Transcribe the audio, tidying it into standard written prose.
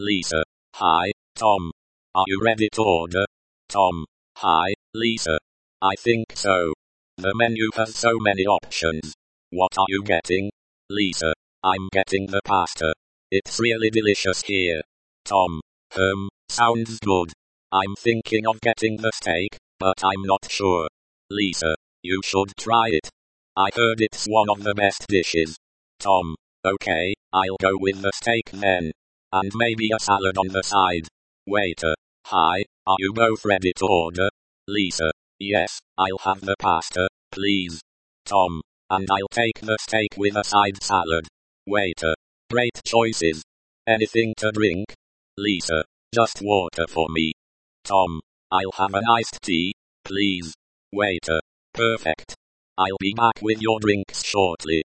Lisa. Hi, Tom. Are you ready to order? Tom. Hi, Lisa. I think so. The menu has so many options. What are you getting? Lisa. I'm getting the pasta. It's really delicious here. Tom. Sounds good. I'm thinking of getting the steak, but I'm not sure. Lisa. You should try it. I heard it's one of the best dishes. Tom. Okay, I'll go with the steak then. And maybe a salad on the side. Waiter. Hi, are you both ready to order? Lisa. Yes, I'll have the pasta, please. Tom. And I'll take the steak with a side salad. Waiter. Great choices. Anything to drink? Lisa. Just water for me. Tom. I'll have an iced tea, please. Waiter. Perfect. I'll be back with your drinks shortly.